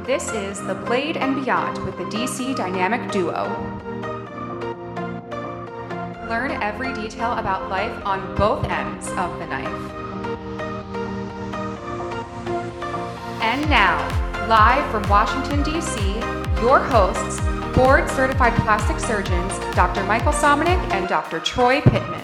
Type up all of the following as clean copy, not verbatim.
This is The Blade and Beyond with the DC Dynamic Duo. Learn every detail about life on both ends of the knife. And now, live from Washington, D.C., your hosts, board-certified plastic surgeons, Dr. Michael Somonik and Dr. Troy Pittman.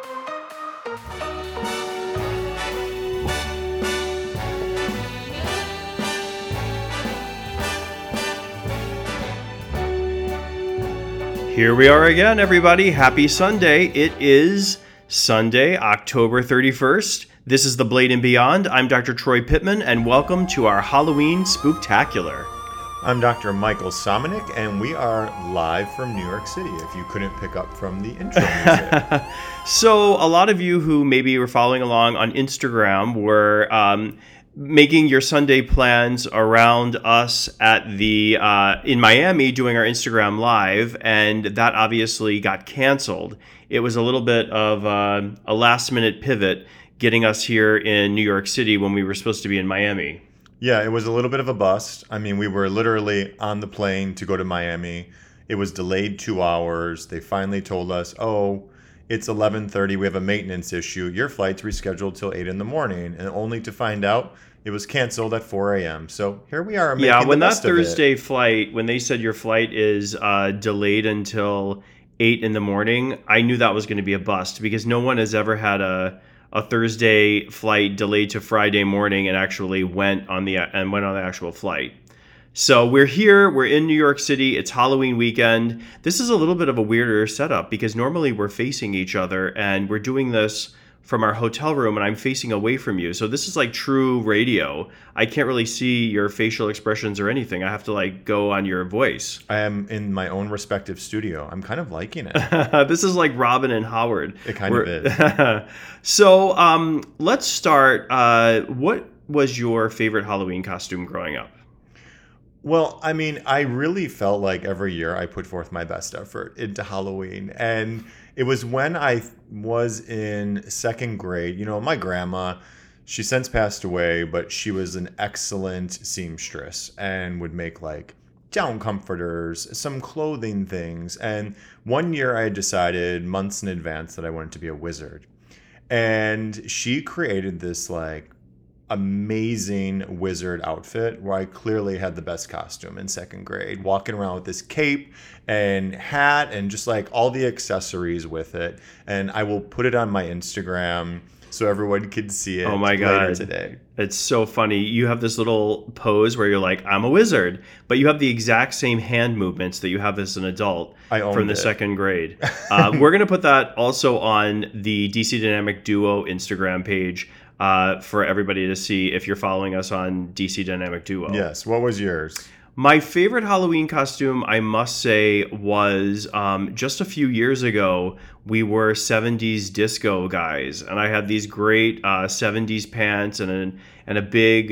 Here we are again, everybody. Happy Sunday. It is Sunday, October 31st. This is The Blade and Beyond. I'm Dr. Troy Pittman, and welcome to our Halloween Spooktacular. I'm Dr. Michael Somonik, and we are live from New York City, if you couldn't pick up from the intro music. So a lot of you who maybe were following along on Instagram were making your Sunday plans around us at the in Miami doing our Instagram Live, and that obviously got canceled. It was a little bit of a last-minute pivot getting us here in New York City when we were supposed to be in Miami. Yeah, it was a little bit of a bust. I mean, we were literally on the plane to go to Miami. It was delayed 2 hours. They finally told us, oh, it's 11:30. We have a maintenance issue. Your flight's rescheduled till 8 in the morning. And only to find out it was canceled at 4 a.m. So here we are. Yeah, when that Thursday flight, when they said your flight is delayed until 8 in the morning, I knew that was going to be a bust because no one has ever had a Thursday flight delayed to Friday morning and actually went on the actual flight. So we're here, we're in New York City, it's Halloween weekend. This is a little bit of a weirder setup because normally we're facing each other and we're doing this from our hotel room and I'm facing away from you. So this is like true radio. I can't really see your facial expressions or anything. I have to go on your voice. I am in my own respective studio. I'm kind of liking it. This is like Robin and Howard. It kind of is. So let's start. What was your favorite Halloween costume growing up? Well, I mean, I really felt like every year I put forth my best effort into Halloween. And it was when I was in second grade. You know, my grandma, she since passed away, but she was an excellent seamstress and would make down comforters, some clothing things. And one year I decided months in advance that I wanted to be a wizard. And she created this amazing wizard outfit where I clearly had the best costume in second grade, walking around with this cape and hat and just all the accessories with it. And I will put it on my Instagram so everyone can see it. Oh my God. Later today. It's so funny. You have this little pose where you're like, I'm a wizard, but you have the exact same hand movements that you have as an adult from the second grade. We're going to put that also on the DC Dynamic Duo Instagram page for everybody to see if you're following us on DC Dynamic Duo. Yes. What was yours? My favorite Halloween costume, I must say, was just a few years ago, we were 70s disco guys. And I had these great 70s pants and a big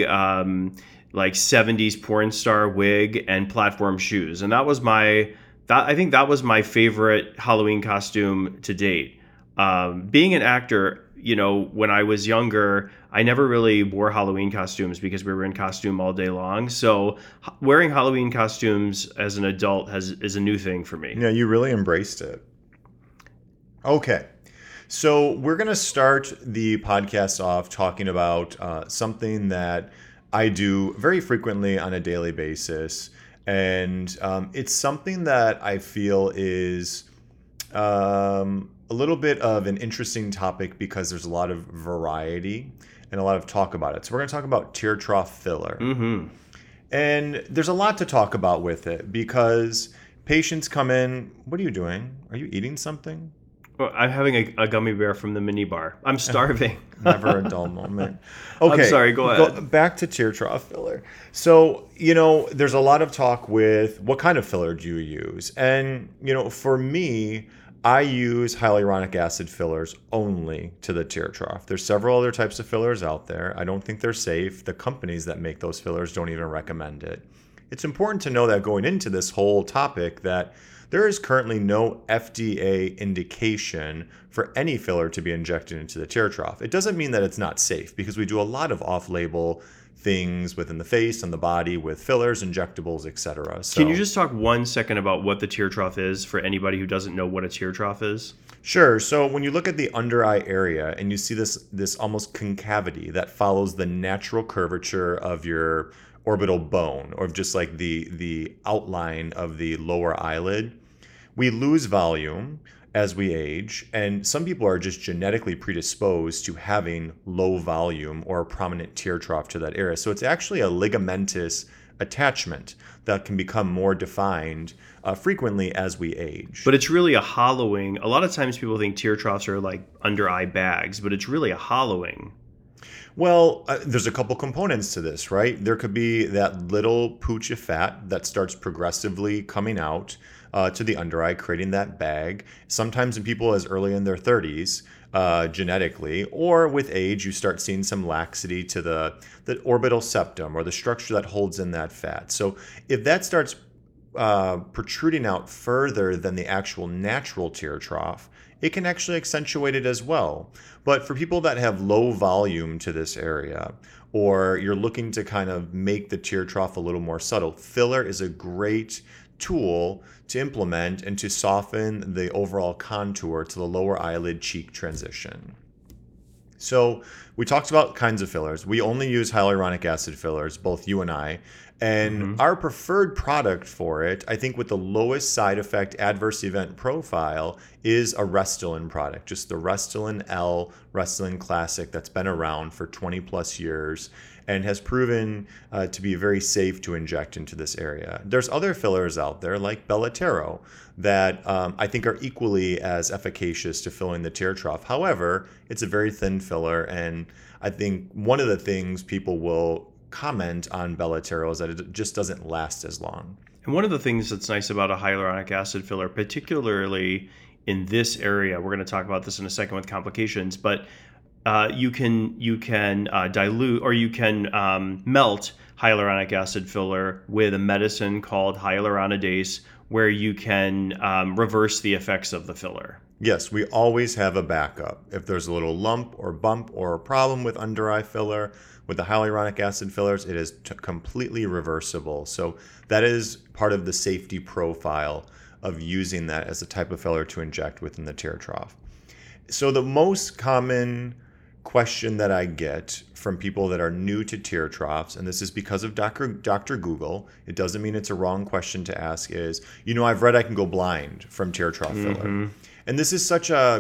70s porn star wig and platform shoes. And I think that was my favorite Halloween costume to date. Being an actor, when I was younger, I never really wore Halloween costumes because we were in costume all day long. So wearing Halloween costumes as an adult is a new thing for me. Yeah, you really embraced it. Okay. So we're going to start the podcast off talking about something that I do very frequently on a daily basis. And it's something that I feel is a little bit of an interesting topic because there's a lot of variety and a lot of talk about it. So we're going to talk about tear trough filler. Mm-hmm. And there's a lot to talk about with it because patients come in. What are you doing? Are you eating something? Well, I'm having a gummy bear from the mini bar. I'm starving. Never a dull moment. Okay. I'm sorry, go ahead. Back to tear trough filler. So, there's a lot of talk with what kind of filler do you use? And, for me, I use hyaluronic acid fillers only to the tear trough. There's several other types of fillers out there. I don't think they're safe. The companies that make those fillers don't even recommend it. it's important to know that going into this whole topic that there is currently no FDA indication for any filler to be injected into the tear trough. It doesn't mean that it's not safe, because we do a lot of off-label things within the face and the body with fillers, injectables, etc. So, can you just talk 1 second about what the tear trough is for anybody who doesn't know what a tear trough is? Sure. So when you look at the under eye area and you see this almost concavity that follows the natural curvature of your orbital bone, or just like the outline of the lower eyelid, we lose volume as we age, and some people are just genetically predisposed to having low volume or a prominent tear trough to that area. So it's actually a ligamentous attachment that can become more defined frequently as we age. But it's really a hollowing. A lot of times people think tear troughs are like under eye bags, but it's really a hollowing. Well, there's a couple components to this, right? There could be that little pooch of fat that starts progressively coming out to the under eye, creating that bag. Sometimes in people as early in their 30s, genetically, or with age, you start seeing some laxity to the orbital septum, or the structure that holds in that fat. So if that starts protruding out further than the actual natural tear trough, it can actually accentuate it as well. But for people that have low volume to this area, or you're looking to kind of make the tear trough a little more subtle, filler is a great tool to implement and to soften the overall contour to the lower eyelid cheek transition. So we talked about kinds of fillers. We only use hyaluronic acid fillers, both you and I. And our preferred product for it, I think with the lowest side effect adverse event profile, is a Restylane product. Just the Restylane L, Restylane Classic, that's been around for 20 plus years and has proven to be very safe to inject into this area. There's other fillers out there like Belotero that I think are equally as efficacious to filling the tear trough. However, it's a very thin filler, and I think one of the things people will comment on Belotero is that it just doesn't last as long. And one of the things that's nice about a hyaluronic acid filler, particularly in this area, we're going to talk about this in a second with complications, but you can dilute, or you can melt hyaluronic acid filler with a medicine called hyaluronidase, where you can reverse the effects of the filler. Yes, we always have a backup. If there's a little lump or bump or a problem with under eye filler, with the hyaluronic acid fillers, it is completely reversible. So that is part of the safety profile of using that as a type of filler to inject within the tear trough. So the most common question that I get from people that are new to tear troughs, and this is because of Dr. Google, it doesn't mean it's a wrong question to ask, is, I've read I can go blind from tear trough filler. And this is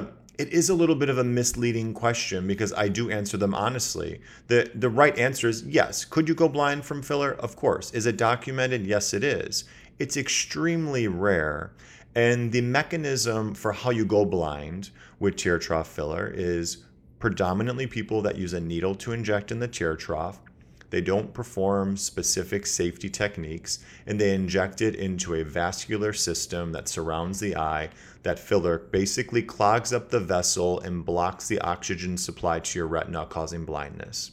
it is a little bit of a misleading question, because I do answer them honestly. The right answer is yes. Could you go blind from filler? Of course. Is it documented? Yes, it is. It's extremely rare. And the mechanism for how you go blind with tear trough filler is predominantly people that use a needle to inject in the tear trough. They don't perform specific safety techniques, and they inject it into a vascular system that surrounds the eye. That filler basically clogs up the vessel and blocks the oxygen supply to your retina, causing blindness.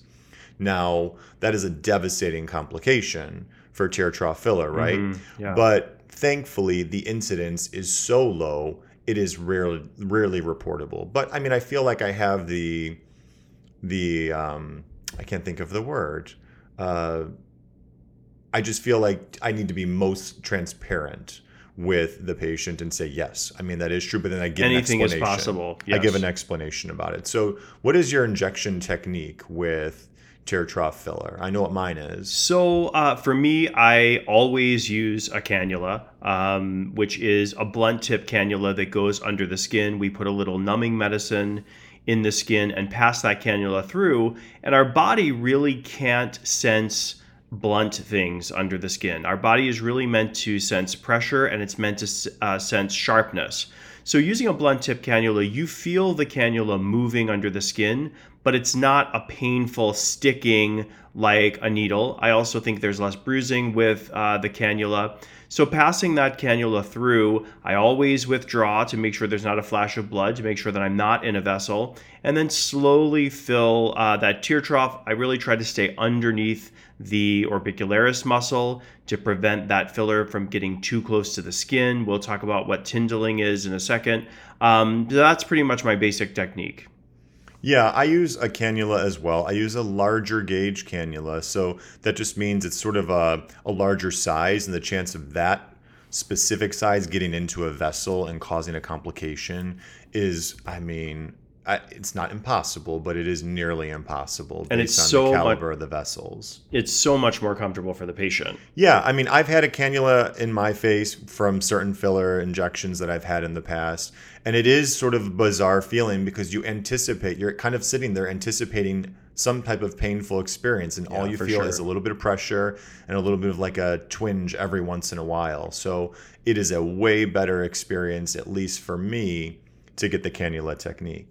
Now, that is a devastating complication for tear trough filler, right? Yeah. But thankfully, the incidence is so low, it is rarely reportable. But I mean, I feel like I have the I can't think of the word. I just feel like I need to be most transparent with the patient and say, yes, I mean, that is true, but then I give anything an explanation. is possible. Yes. I give an explanation about it. So what is your injection technique with tear trough filler? I know what mine is. So for me, I always use a cannula, which is a blunt tip cannula that goes under the skin. We put a little numbing medicine in the skin and pass that cannula through, and our body really can't sense blunt things under the skin. Our body is really meant to sense pressure, and it's meant to sense sharpness. So using a blunt tip cannula, you feel the cannula moving under the skin, but it's not a painful, sticking, like a needle. I also think there's less bruising with the cannula. So passing that cannula through, I always withdraw to make sure there's not a flash of blood, to make sure that I'm not in a vessel, and then slowly fill that tear trough. I really try to stay underneath the orbicularis muscle to prevent that filler from getting too close to the skin. We'll talk about what tyndalling is in a second. That's pretty much my basic technique. Yeah, I use a cannula as well. I use a larger gauge cannula, so that just means it's sort of a larger size, and the chance of that specific size getting into a vessel and causing a complication is, it's not impossible, but it is nearly impossible And it's based on so the caliber of the vessels. It's so much more comfortable for the patient. Yeah, I've had a cannula in my face from certain filler injections that I've had in the past, and it is sort of a bizarre feeling because you're kind of sitting there anticipating some type of painful experience, and all you feel is a little bit of pressure and a little bit of like a twinge every once in a while. So it is a way better experience, at least for me, to get the cannula technique.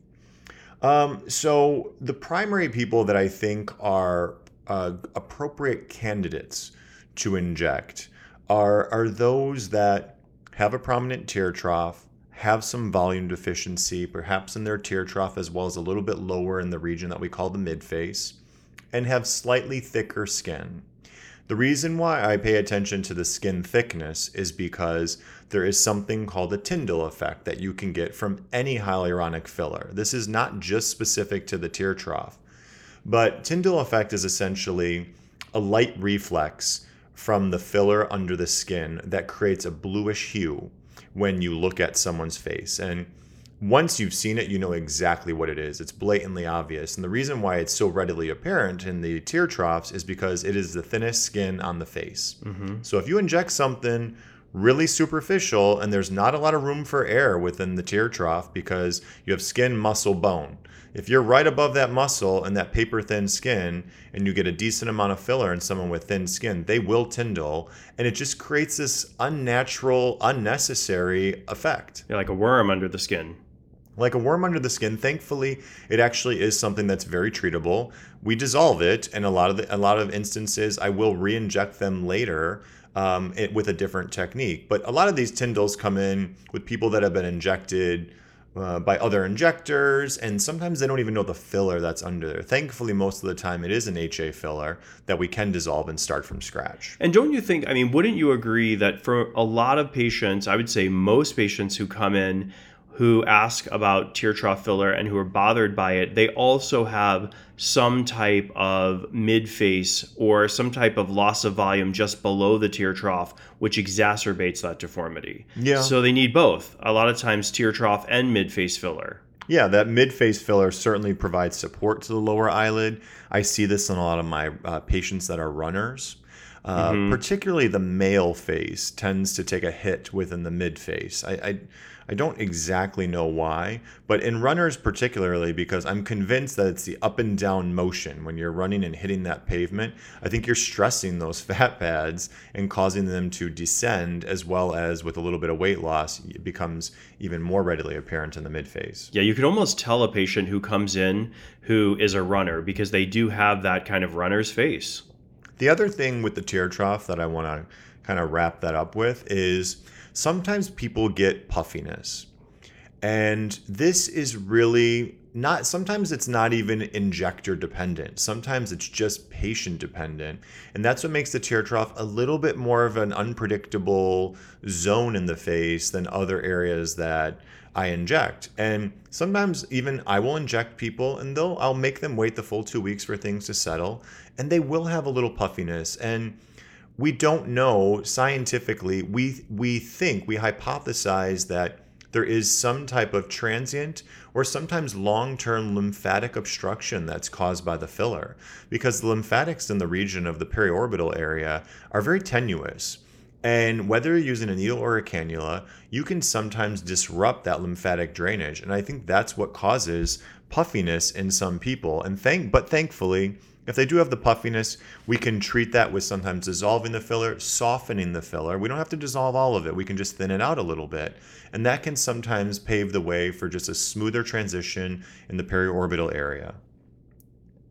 So the primary people that I think are appropriate candidates to inject are those that have a prominent tear trough, have some volume deficiency, perhaps in their tear trough as well as a little bit lower in the region that we call the midface, and have slightly thicker skin. The reason why I pay attention to the skin thickness is because there is something called a Tyndall effect that you can get from any hyaluronic filler. This is not just specific to the tear trough, but Tyndall effect is essentially a light reflex from the filler under the skin that creates a bluish hue when you look at someone's face. And once you've seen it, you know exactly what it is. It's blatantly obvious. And the reason why it's so readily apparent in the tear troughs is because it is the thinnest skin on the face. Mm-hmm. So if you inject something really superficial and there's not a lot of room for air within the tear trough because you have skin, muscle, bone. If you're right above that muscle and that paper thin skin and you get a decent amount of filler in someone with thin skin, they will Tyndall, and it just creates this unnatural, unnecessary effect. Yeah, like a worm under the skin. Like a worm under the skin. Thankfully, it actually is something that's very treatable. We dissolve it, and a lot of instances, I will re-inject them later with a different technique. But a lot of these Tyndalls come in with people that have been injected by other injectors, and sometimes they don't even know the filler that's under there. Thankfully, most of the time, it is an HA filler that we can dissolve and start from scratch. And don't you think, wouldn't you agree that for a lot of patients, I would say most patients who come in who ask about tear trough filler and who are bothered by it, they also have some type of mid-face or some type of loss of volume just below the tear trough, which exacerbates that deformity. Yeah. So they need both. A lot of times tear trough and mid-face filler. Yeah, that mid-face filler certainly provides support to the lower eyelid. I see this in a lot of my patients that are runners. Particularly the male face tends to take a hit within the mid-face. I don't exactly know why, but in runners particularly, because I'm convinced that it's the up and down motion when you're running and hitting that pavement. I think you're stressing those fat pads and causing them to descend, as well as with a little bit of weight loss, it becomes even more readily apparent in the midface. Yeah, you can almost tell a patient who comes in who is a runner because they do have that kind of runner's face. The other thing with the tear trough that I want to kind of wrap that up with is sometimes people get puffiness. And this is really not, sometimes it's not even injector dependent. Sometimes it's just patient dependent. And that's what makes the tear trough a little bit more of an unpredictable zone in the face than other areas that I inject. And sometimes even I will inject people and I'll make them wait the full 2 weeks for things to settle, and they will have a little puffiness. And we don't know scientifically, we hypothesize that there is some type of transient or sometimes long-term lymphatic obstruction that's caused by the filler, because the lymphatics in the region of the periorbital area are very tenuous. And whether you're using a needle or a cannula, you can sometimes disrupt that lymphatic drainage. And I think that's what causes puffiness in some people. But thankfully, if they do have the puffiness, we can treat that with sometimes dissolving the filler, softening the filler. We don't have to dissolve all of it. We can just thin it out a little bit. And that can sometimes pave the way for just a smoother transition in the periorbital area.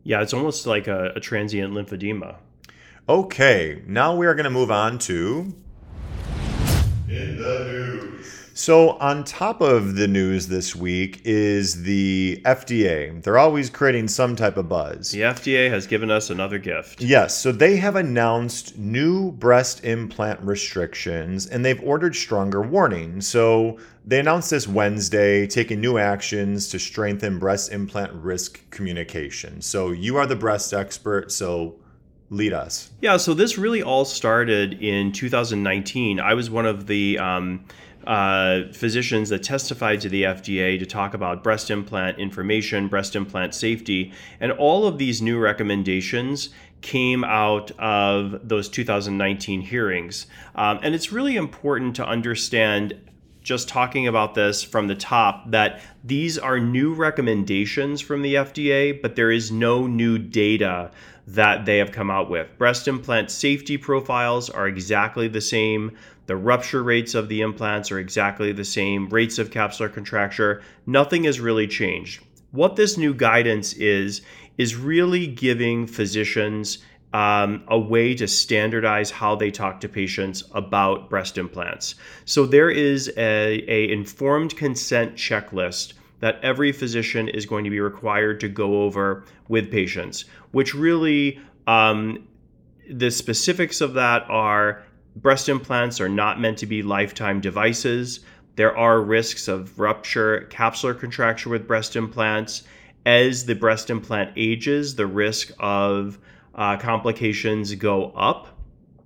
Yeah, it's almost like a transient lymphedema. Okay, now we are going to move on to In the News. So on top of the news this week is the FDA. They're always creating some type of buzz. The FDA has given us another gift. Yes, so they have announced new breast implant restrictions and they've ordered stronger warnings. So they announced this Wednesday, taking new actions to strengthen breast implant risk communication. So you are the breast expert, so lead us. Yeah, so this really all started in 2019. I was one of the physicians that testified to the FDA to talk about breast implant information, breast implant safety, and all of these new recommendations came out of those 2019 hearings. And it's really important to understand, just talking about this from the top, that these are new recommendations from the FDA, but there is no new data that they have come out with. Breast implant safety profiles are exactly the same. The rupture rates of the implants are exactly the same. Rates of capsular contracture, nothing has really changed. What this new guidance is really giving physicians a way to standardize how they talk to patients about breast implants. So there is a informed consent checklist that every physician is going to be required to go over with patients, which really, the specifics of that are breast implants are not meant to be lifetime devices. There are risks of rupture, capsular contracture with breast implants. As the breast implant ages, the risk of complications go up.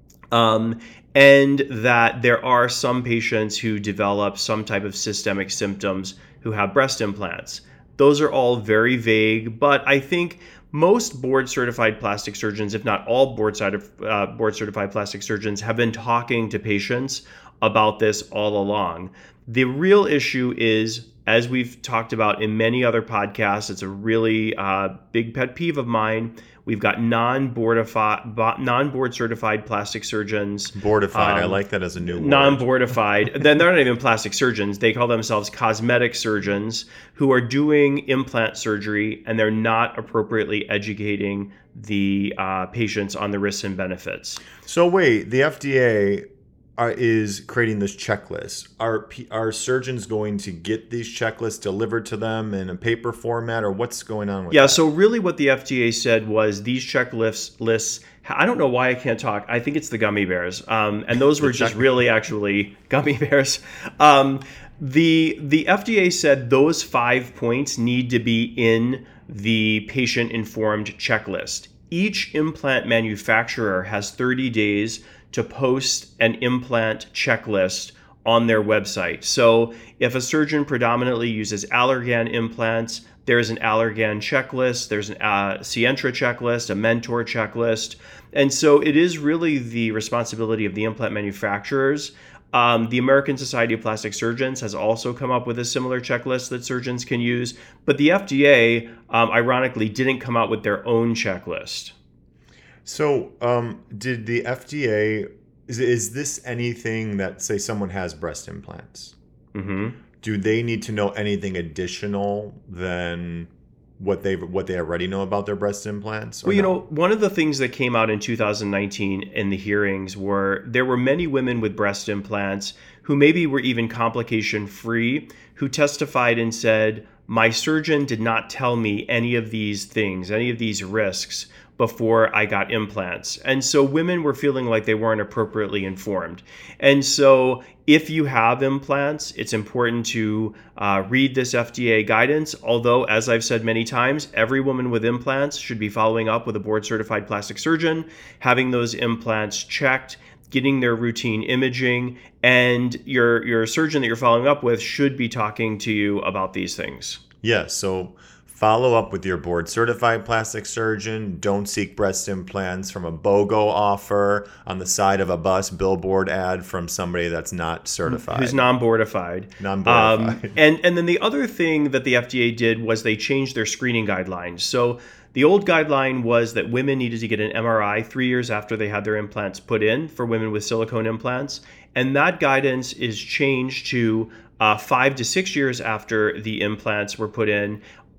And that there are some patients who develop some type of systemic symptoms who have breast implants. Those are all very vague, but I think most board-certified plastic surgeons, if not all board-certified plastic surgeons, have been talking to patients about this all along. The real issue is, as we've talked about in many other podcasts, it's a really big pet peeve of mine. We've got non-board certified plastic surgeons. Boardified. I like that as a new word. Non-boardified. Then they're not even plastic surgeons. They call themselves cosmetic surgeons who are doing implant surgery, and they're not appropriately educating the patients on the risks and benefits. So wait, the FDA is creating this checklist. Are surgeons going to get these checklists delivered to them in a paper format, or what's going on with that? So really what the FDA said was these lists, I don't know why I can't talk. I think it's the gummy bears. And those were just really actually gummy bears. The FDA said those 5 points need to be in the patient-informed checklist. Each implant manufacturer has 30 days to post an implant checklist on their website. So if a surgeon predominantly uses Allergan implants, there's an Allergan checklist, there's an Sientra checklist, a Mentor checklist. And so it is really the responsibility of the implant manufacturers. The American Society of Plastic Surgeons has also come up with a similar checklist that surgeons can use, but the FDA, ironically, didn't come out with their own checklist. So, did the FDA, is this anything that, say, someone has breast implants? Mm-hmm. Do they need to know anything additional than what they already know about their breast implants? Well, one of the things that came out in 2019 in the hearings were there were many women with breast implants who maybe were even complication-free, who testified and said, my surgeon did not tell me any of these things, any of these risks, before I got implants. And so women were feeling like they weren't appropriately informed. And so if you have implants, it's important to read this FDA guidance. Although, as I've said many times, every woman with implants should be following up with a board-certified plastic surgeon, having those implants checked, getting their routine imaging, and your surgeon that you're following up with should be talking to you about these things. Yes, so follow up with your board-certified plastic surgeon. Don't seek breast implants from a BOGO offer on the side of a bus billboard ad from somebody that's not certified. Who's non-boardified. Non-boardified. And then the other thing that the FDA did was they changed their screening guidelines. So the old guideline was that women needed to get an MRI 3 years after they had their implants put in for women with silicone implants. And that guidance is changed to 5 to 6 years after the implants were put in,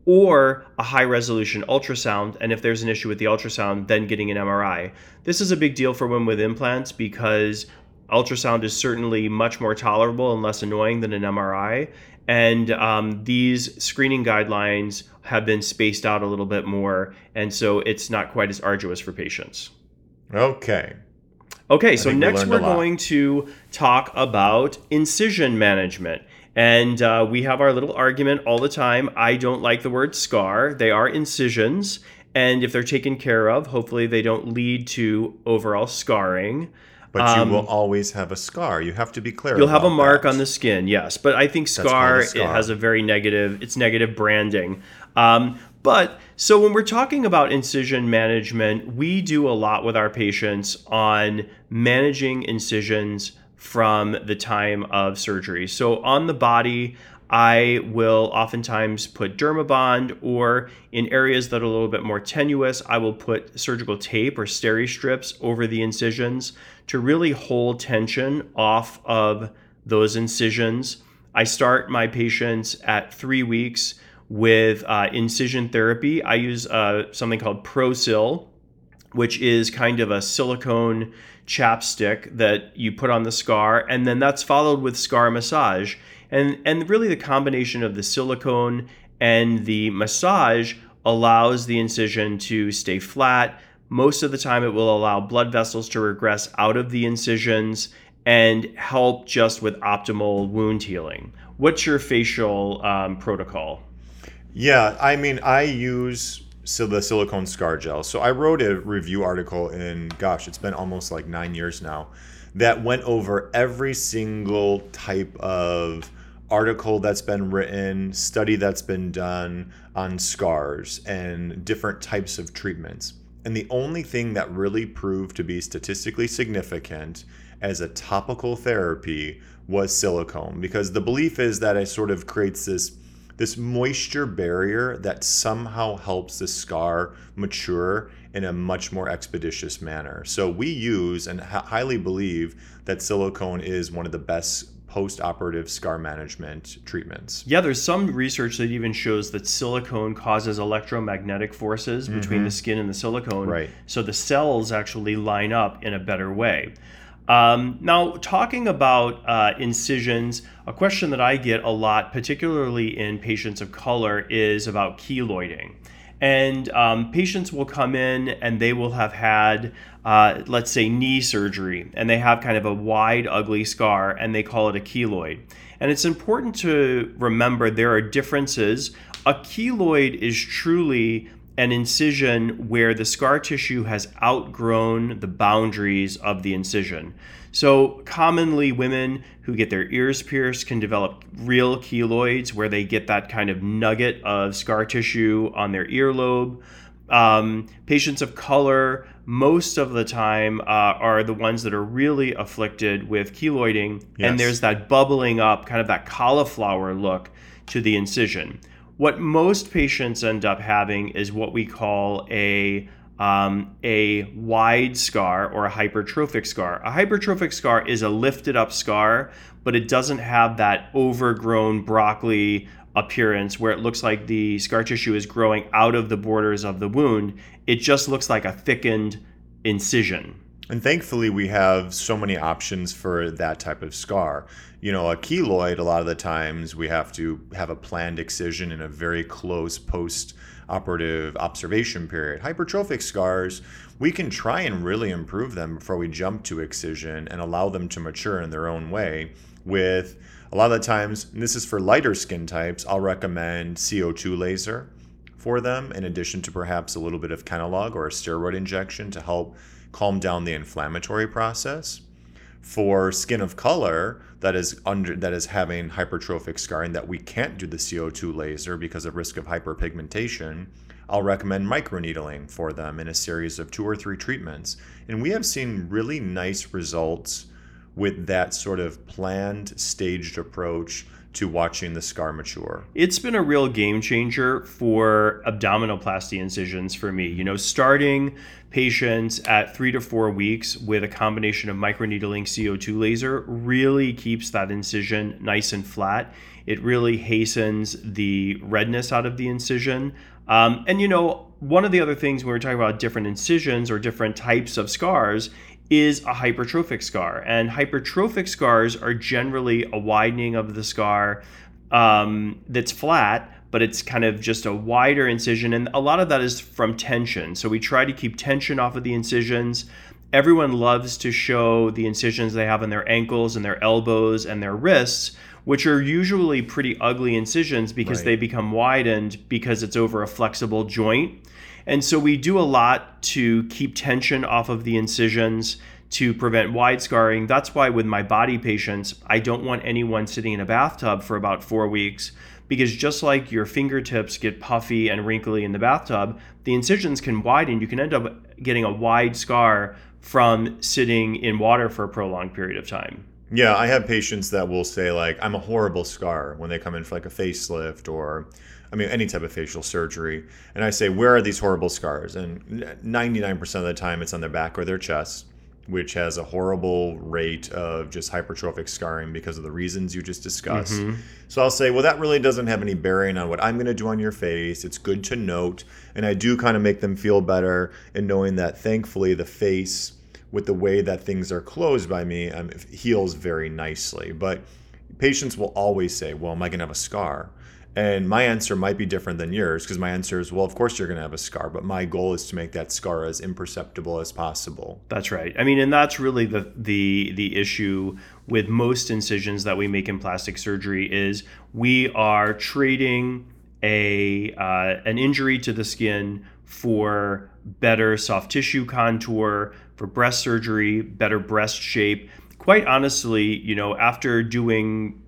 or a high resolution ultrasound. And if there's an issue with the ultrasound, then getting an MRI. This is a big deal for women with implants because ultrasound is certainly much more tolerable and less annoying than an MRI. And these screening guidelines have been spaced out a little bit more. And so it's not quite as arduous for patients. Okay. Okay, so next we're going to talk about incision management. And we have our little argument all the time. I don't like the word scar. They are incisions. And if they're taken care of, hopefully they don't lead to overall scarring. But you will always have a scar. You have to be clear. You'll have a mark on the skin, yes. But I think scar, it has a very it's negative branding. So when we're talking about incision management, we do a lot with our patients on managing incisions from the time of surgery. So on the body, I will oftentimes put Dermabond, or in areas that are a little bit more tenuous, I will put surgical tape or steri strips over the incisions to really hold tension off of those incisions. I start my patients at 3 weeks with incision therapy. I use something called ProSil, which is kind of a silicone chapstick that you put on the scar, and then that's followed with scar massage. And really the combination of the silicone and the massage allows the incision to stay flat. Most of the time it will allow blood vessels to regress out of the incisions and help just with optimal wound healing. What's your facial protocol? Yeah, I mean, I use the silicone scar gel. So I wrote a review article it's been almost like 9 years now, that went over every single type of article that's been written, study that's been done on scars and different types of treatments. And the only thing that really proved to be statistically significant as a topical therapy was silicone, because the belief is that it sort of creates this moisture barrier that somehow helps the scar mature in a much more expeditious manner. So we use and highly believe that silicone is one of the best post-operative scar management treatments. Yeah, there's some research that even shows that silicone causes electromagnetic forces between the skin and the silicone. Right. So the cells actually line up in a better way. Now, talking about incisions, a question that I get a lot, particularly in patients of color, is about keloiding. And patients will come in and they will have had, let's say, knee surgery, and they have kind of a wide, ugly scar, and they call it a keloid. And it's important to remember there are differences. A keloid is truly an incision where the scar tissue has outgrown the boundaries of the incision. So commonly women who get their ears pierced can develop real keloids where they get that kind of nugget of scar tissue on their earlobe. Patients of color, most of the time, are the ones that are really afflicted with keloiding. Yes. And there's that bubbling up, kind of that cauliflower look to the incision. What most patients end up having is what we call a wide scar or a hypertrophic scar. A hypertrophic scar is a lifted up scar, but it doesn't have that overgrown broccoli appearance where it looks like the scar tissue is growing out of the borders of the wound. It just looks like a thickened incision. And thankfully, we have so many options for that type of scar. You know, a keloid, a lot of the times we have to have a planned excision in a very close post-operative observation period. Hypertrophic scars, we can try and really improve them before we jump to excision and allow them to mature in their own way. With a lot of the times, and this is for lighter skin types, I'll recommend CO2 laser for them, in addition to perhaps a little bit of Kenalog or a steroid injection to help calm down the inflammatory process. For skin of color that is having hypertrophic scarring that we can't do the CO2 laser because of risk of hyperpigmentation, I'll recommend microneedling for them in a series of 2 or 3 treatments. And we have seen really nice results with that sort of planned, staged approach to watching the scar mature. It's been a real game changer for abdominoplasty incisions for me. Starting patients at 3 to 4 weeks with a combination of microneedling CO2 laser really keeps that incision nice and flat. It really hastens the redness out of the incision. One of the other things when we're talking about different incisions or different types of scars is a hypertrophic scar. And hypertrophic scars are generally a widening of the scar that's flat, but it's kind of just a wider incision. And a lot of that is from tension. So we try to keep tension off of the incisions. Everyone loves to show the incisions they have in their ankles and their elbows and their wrists, which are usually pretty ugly incisions because they become widened because it's over a flexible joint. And so we do a lot to keep tension off of the incisions to prevent wide scarring. That's why with my body patients, I don't want anyone sitting in a bathtub for about 4 weeks, because just like your fingertips get puffy and wrinkly in the bathtub, the incisions can widen. You can end up getting a wide scar from sitting in water for a prolonged period of time. Yeah, I have patients that will say, like, I'm a horrible scar when they come in for like a facelift or, any type of facial surgery. And I say, where are these horrible scars? And 99% of the time it's on their back or their chest, which has a horrible rate of just hypertrophic scarring because of the reasons you just discussed. Mm-hmm. So I'll say, well, that really doesn't have any bearing on what I'm going to do on your face. It's good to note. And I do kind of make them feel better in knowing that thankfully the face, with the way that things are closed by me, heals very nicely. But patients will always say, well, am I going to have a scar? And my answer might be different than yours, because my answer is, well, of course you're going to have a scar, but my goal is to make that scar as imperceptible as possible. That's right. And that's really the issue with most incisions that we make in plastic surgery is we are trading an injury to the skin for better soft tissue contour, for breast surgery, better breast shape. Quite honestly, after doing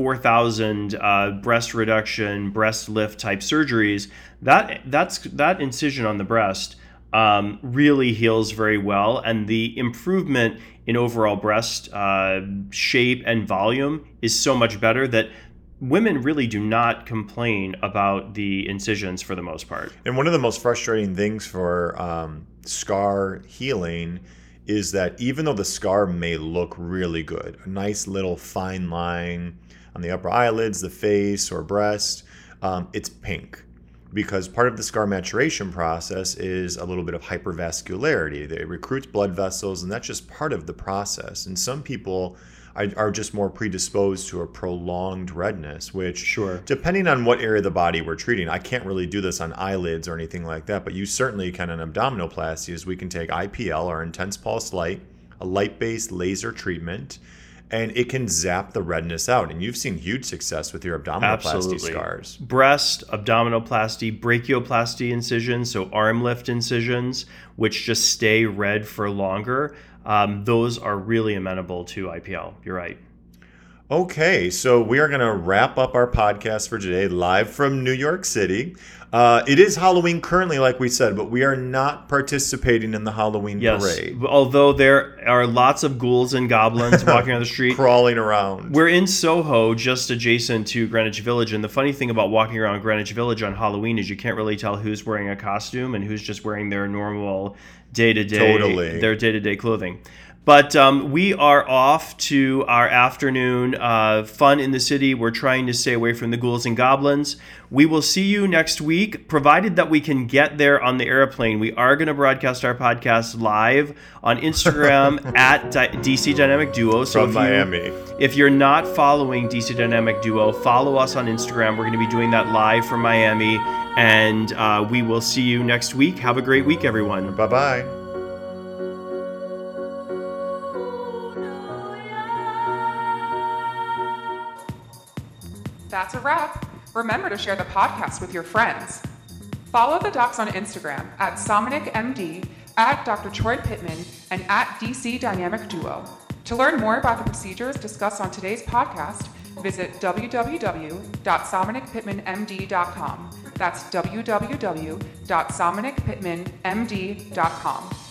4,000 breast reduction, breast lift type surgeries, that incision on the breast really heals very well, and the improvement in overall breast shape and volume is so much better that women really do not complain about the incisions for the most part. And one of the most frustrating things for scar healing is that even though the scar may look really good, a nice little fine line on the upper eyelids, the face, or breast, it's pink. Because part of the scar maturation process is a little bit of hypervascularity. It recruits blood vessels, and that's just part of the process. And some people are just more predisposed to a prolonged redness, which, depending on what area of the body we're treating, I can't really do this on eyelids or anything like that, but you certainly can on abdominoplasties. We can take IPL, or intense pulse light, a light-based laser treatment, and it can zap the redness out. And you've seen huge success with your abdominoplasty scars. Breast, abdominoplasty, brachioplasty incisions, so arm lift incisions, which just stay red for longer. Those are really amenable to IPL. You're right. Okay, so we are going to wrap up our podcast for today, live from New York City. It is Halloween currently, like we said, but we are not participating in the Halloween parade. Although there are lots of ghouls and goblins walking on the street. Crawling around. We're in Soho, just adjacent to Greenwich Village. And the funny thing about walking around Greenwich Village on Halloween is you can't really tell who's wearing a costume and who's just wearing their normal day-to-day clothing. But we are off to our afternoon fun in the city. We're trying to stay away from the ghouls and goblins. We will see you next week, provided that we can get there on the airplane. We are going to broadcast our podcast live on Instagram at DC Dynamic Duo. So from Miami. If you're not following DC Dynamic Duo, follow us on Instagram. We're going to be doing that live from Miami. And we will see you next week. Have a great week, everyone. Bye-bye. That's a wrap. Remember to share the podcast with your friends. Follow the docs on Instagram at SomanicMD, at Dr. Troy Pittman, and at DC Dynamic Duo. To learn more about the procedures discussed on today's podcast, visit www.somanicpittmanmd.com. That's www.somanicpittmanmd.com.